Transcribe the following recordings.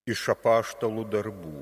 Iš apaštalų darbų.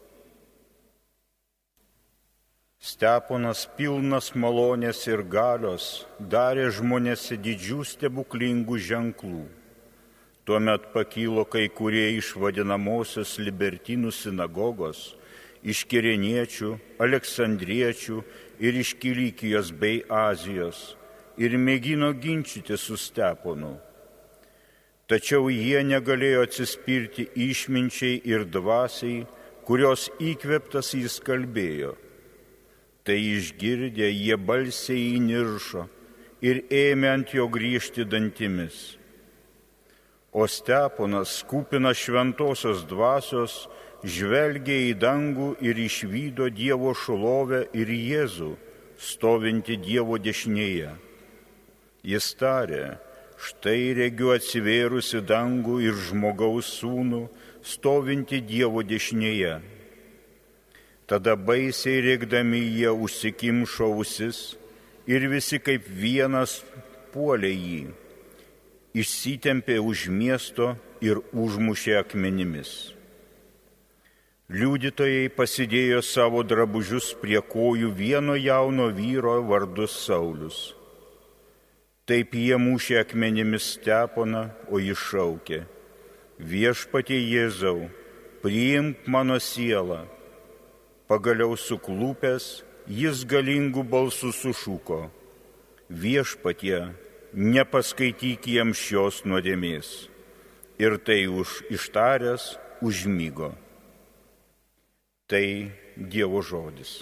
Steponas, pilnas malonės ir galios, darė žmonėse didžių stebuklingų ženklų. Tuomet pakilo kai kurie iš vadinamosios libertinų sinagogos, iš Kireniečių, Aleksandriečių ir iš Kilikijos bei Azijos, ir mėgino ginčyti su Steponu. Tačiau jie negalėjo atsispirti išminčiai ir dvasiai, kurios įkvėptas jis kalbėjo. Tai išgirdę jie balsiai įniršo ir ėmė ant jo griežti dantimis. O Steponas, kupinas šventosios dvasios, žvelgė į dangų ir išvydo Dievo šlovę ir Jėzų, stovintį Dievo dešinėje. Jis tarė: štai regiu atsivėrusi dangų ir žmogaus sūnų, stovinti Dievo dešinėje. Tada baisiai rėkdami jie užsikimšo ausis ir visi kaip vienas puolė jį, išsitempė už miesto ir užmušė akmenimis. Liudytojai pasidėjo savo drabužius prie kojų vieno jauno vyro vardu Saulius. Taip jie mušė akmenimis Steponą, o jis šaukė: Viešpatie Jėzau, priimk mano sielą. Pagaliau suklupęs, jis galingų balsų sušuko: Viešpatie, nepaskaityk jiems šios nuodėmės. Ir tai ištaręs užmigo. Tai Dievo žodis.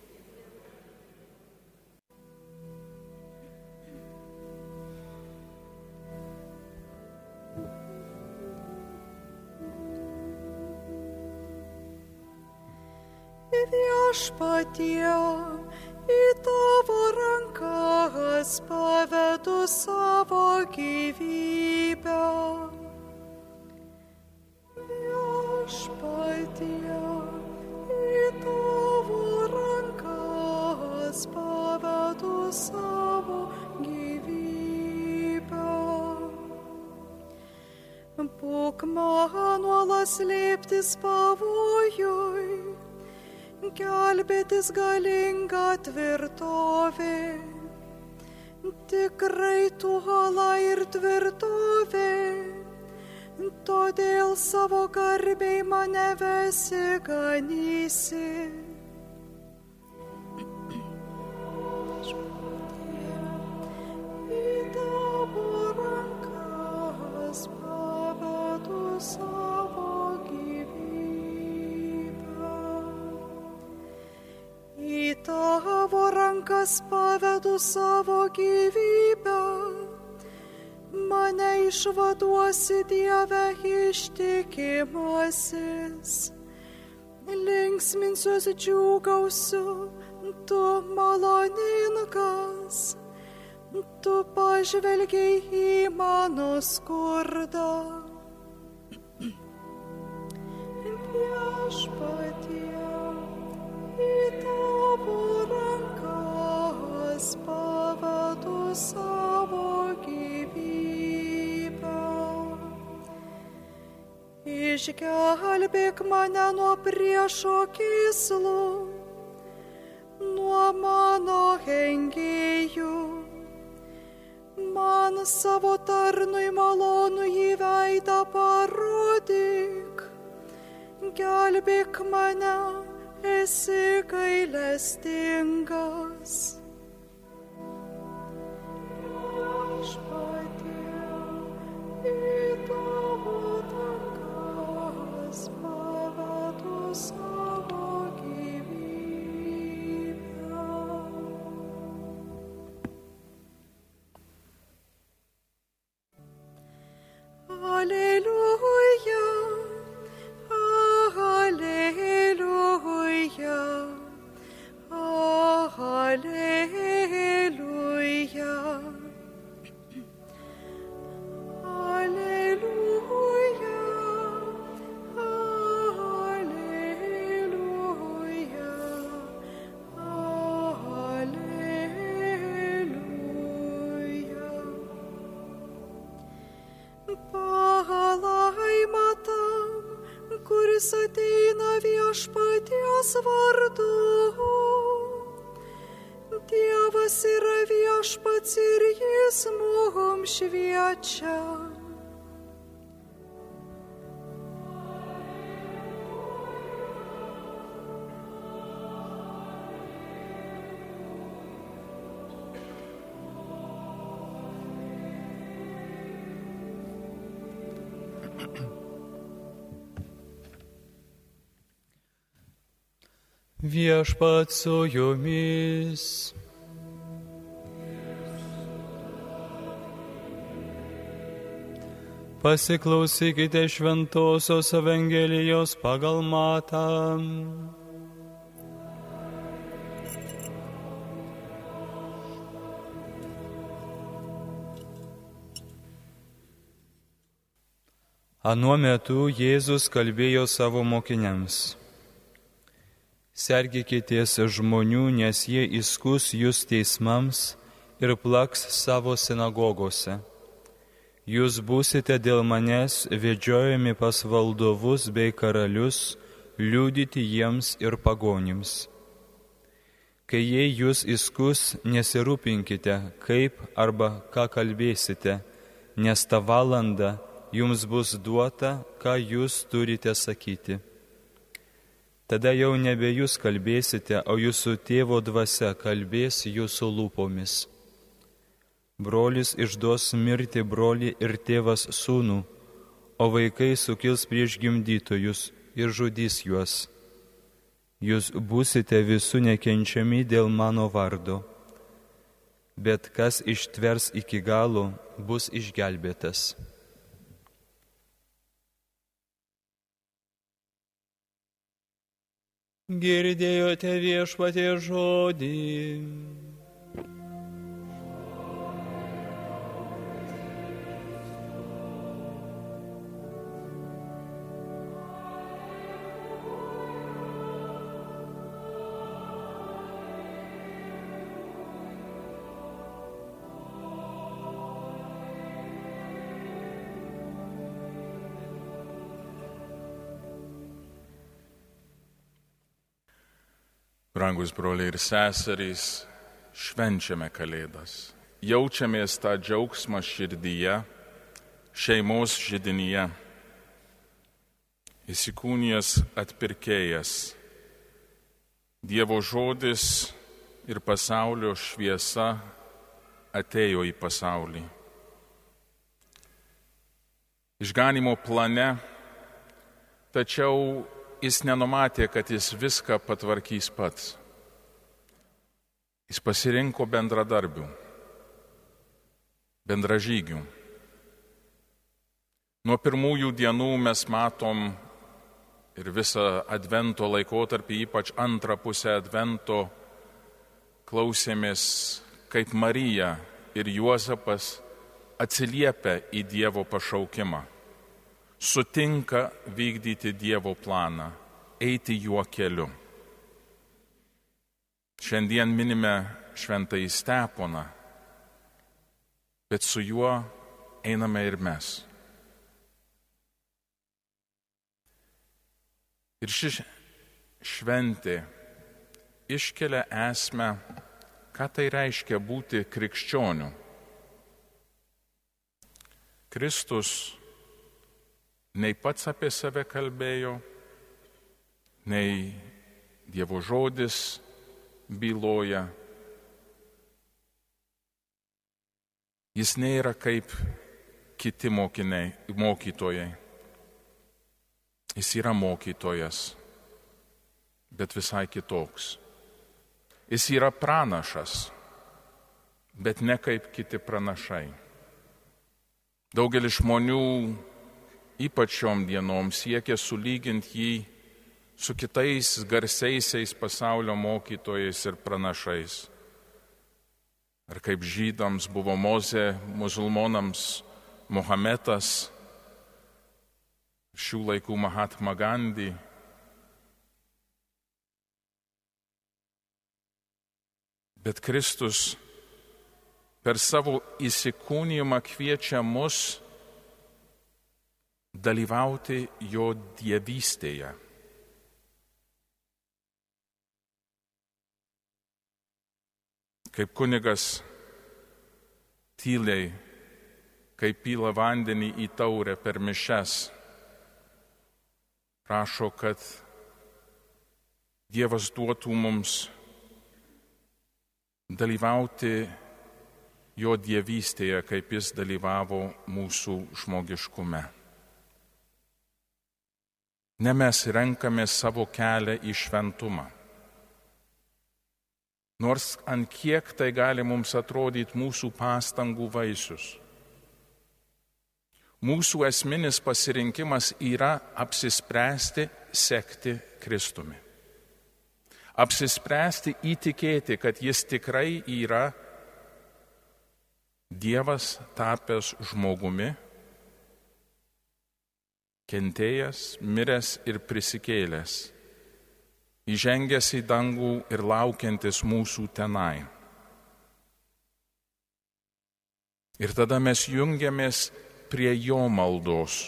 Viešpatie, į tavo rankas pavedu savo gyvybę. Viešpatie, į tavo rankas pavedu savo gyvybę. Būk man nuolat slėptis pavojui, gelbėtis galinga tvirtovė. Tikrai tu uola ir tvirtovė, todėl savo garbei mane vesi ganysi. Į tavo rankas pavedu savo Į tavo rankas pavedu savo gyvybę, mane išvaduosi, Dieve, ištikimasis. Linksminsiuosi, džiūgausiu, tu maloningas, tu pažvelgiai į mano skurdą. Viešpatie, į tavo rankas pavedu savo gyvybę. Išgelbėk mane nuo priešo kyslų, nuo mano engėjų. Man savo tarnui malonų į veidą parodyk, gelbėk mane, esi gailestingas. Viešpatie, į tavo rankas pavedu savo gyvybę. Aleliuja, Alleluia, Alleluia, Alleluia. kuris ateina viešpaties vardu. Dievas yra viešpats ir jis mums šviečia. Viešpats su jumis. Pasiklausykite Šventosios Evangelijos pagal Matą. Anuo metu Jėzus kalbėjo savo mokiniams: Sergėkitės žmonių, nes jie įskųs jūs teismams ir plaks savo sinagogose. Jūs būsite dėl manęs vedžiojami pas valdovus bei karalius, liudyti jiems ir pagonims. Kai jie jūs įskųs, nesirūpinkite, kaip arba ką kalbėsite, nes tą valandą jums bus duota, ką jūs turite sakyti. Tada jau nebe jūs kalbėsite, o jūsų tėvo dvasia kalbės jūsų lūpomis. Brolis išduos mirti brolį ir tėvas sūnų, o vaikai sukils prieš gimdytojus ir žudys juos. Jūs būsite visų nekenčiami dėl mano vardo, bet kas ištvers iki galo, bus išgelbėtas. Girdėjote Viešpaties žodį. Brangus broliai ir seserys, švenčiame Kalėdas. Jaučiamės tą džiaugsmą širdyje, šeimos židinyje. Įsikūnijęs atpirkėjas, Dievo žodis ir pasaulio šviesa atėjo į pasaulį. Išganymo plane, tačiau Jis nenumatė, kad jis viską patvarkys pats. Jis pasirinko bendradarbių, bendražygių. Nuo pirmųjų dienų mes matom ir visą advento laikotarpį, ypač antrą pusę advento, klausėmės, kaip Marija ir Juozapas atsiliepia į Dievo pašaukimą. Sutinka vykdyti Dievo planą, eiti juo keliu. Šiandien minime šventąjį Steponą, bet su juo einame ir mes. Ir ši šventė iškelia esmę, ką tai reiškia būti krikščioniu. Kristus nei pats apie save kalbėjo, nei Dievo žodis byloja. Jis nėra kaip kiti mokytojai. Jis yra mokytojas, bet visai kitoks. Jis yra pranašas, bet ne kaip kiti pranašai. Daugelis žmonių ypač šiom dienom siekia sulyginti jį su kitais garsiaisiais pasaulio mokytojais ir pranašais. Ar kaip žydams buvo Mozė, musulmonams Mohametas, šių laikų Mahatma Gandhi. Bet Kristus per savo įsikūnijimą kviečia mus dalyvauti jo dievystėje. Kaip kunigas tyliai, kaip pila vandenį į taurę per mišias, prašo, kad Dievas duotų mums dalyvauti jo dievystėje, kaip jis dalyvavo mūsų žmogiškume. Ne mes renkame savo kelią į šventumą. Nors ant kiek tai gali mums atrodyti mūsų pastangų vaisius. Mūsų esminis pasirinkimas yra apsispręsti sekti Kristumi. Apsispręsti įtikėti, kad jis tikrai yra Dievas tapęs žmogumi, kentėjęs, miręs ir prisikėlęs, įžengęs į dangų ir laukiantis mūsų tenai. Ir tada mes jungiamės prie jo maldos.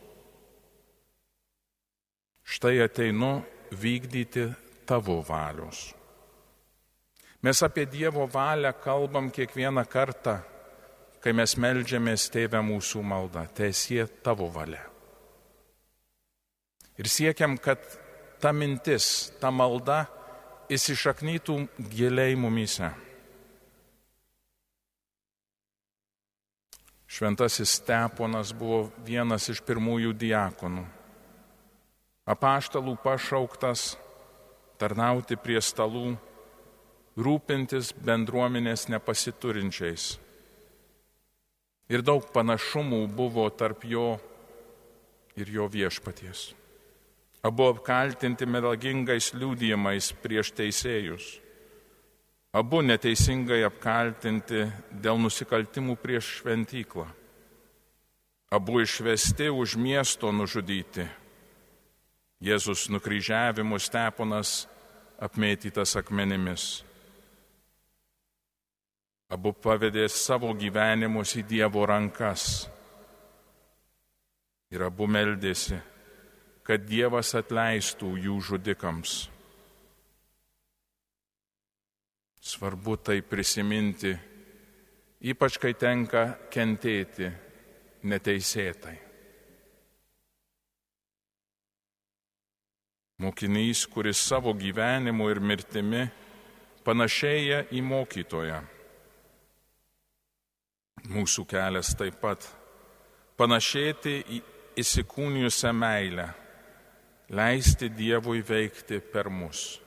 Štai ateinu vykdyti tavo valios. Mes apie Dievo valią kalbam kiekvieną kartą, kai mes meldžiamės Tėve mūsų maldą, teesie tavo valia. Ir siekiam, kad ta mintis, ta malda įsišaknytų giliai mumyse. Šventasis Steponas buvo vienas iš pirmųjų diakonų. Apaštalų pašauktas tarnauti prie stalų, rūpintis bendruomenės nepasiturinčiais. Ir daug panašumų buvo tarp jo ir jo viešpaties. Abu apkaltinti melagingais liudijimais prieš teisėjus. Abu neteisingai apkaltinti dėl nusikaltimų prieš šventyklą. Abu išvesti už miesto nužudyti. Jėzus nukryžiavimu, Steponas apmėtytas akmenimis. Abu pavedė savo gyvenimus į Dievo rankas. Ir abu meldėsi, kad Dievas atleistų jų žudikams. Svarbu tai prisiminti, ypač kai tenka kentėti neteisėtai. Mokinys, kuris savo gyvenimu ir mirtimi panašėja į mokytoją. Mūsų kelias taip pat panašėti į įsikūnijusią meilę, leisti Dievui veikti per mus.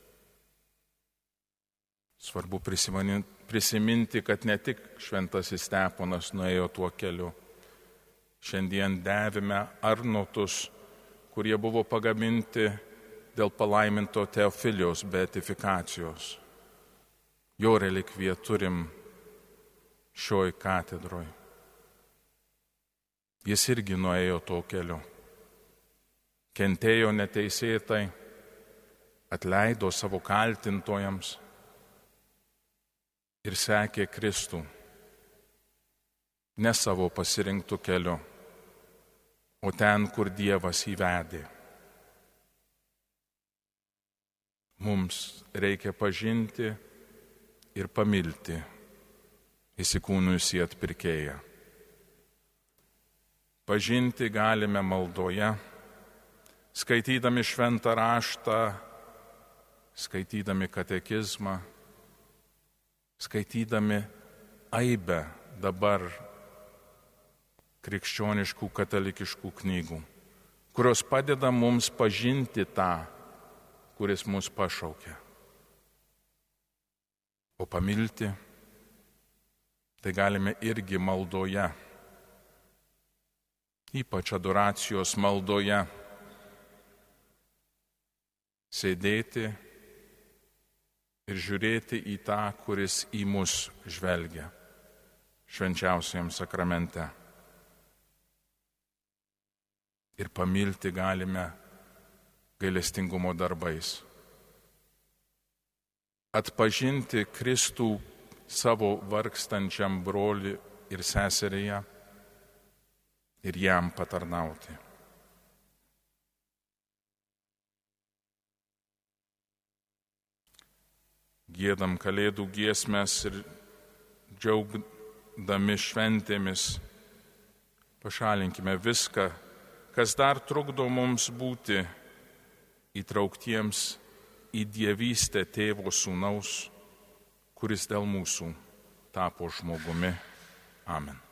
Svarbu prisiminti, kad ne tik šventasis Steponas nuėjo tuo keliu. Šiandien dėvime arnotus, kurie buvo pagaminti dėl palaiminto Teofilijos beatifikacijos. Jo relikviją turim šioj katedroj. Jis irgi nuėjo tuo keliu. Kentėjo neteisėtai, atleido savo kaltintojams ir sekė Kristų, ne savo pasirinktų keliu, o ten, kur Dievas įvedė. Mums reikia pažinti ir pamilti įsikūnijusį atpirkėją. Pažinti galime maldoje, skaitydami šventą raštą, skaitydami katekizmą, skaitydami aibę dabar krikščioniškų katalikiškų knygų, kurios padeda mums pažinti tą, kuris mus pašaukia. O pamilti tai galime irgi maldoje, ypač adoracijos maldoje, sėdėti ir žiūrėti į tą, kuris į mus žvelgia švenčiausiajam sakramente. Ir pamilti galime gailestingumo darbais. Atpažinti Kristų savo vargstančiam broliui ir seserėje ir jam patarnauti. Giedam Kalėdų giesmes ir džiaugdami šventėmis pašalinkime viską, kas dar trukdo mums būti įtrauktiems į dievystę Tėvo Sūnaus, kuris dėl mūsų tapo žmogumi. Amen.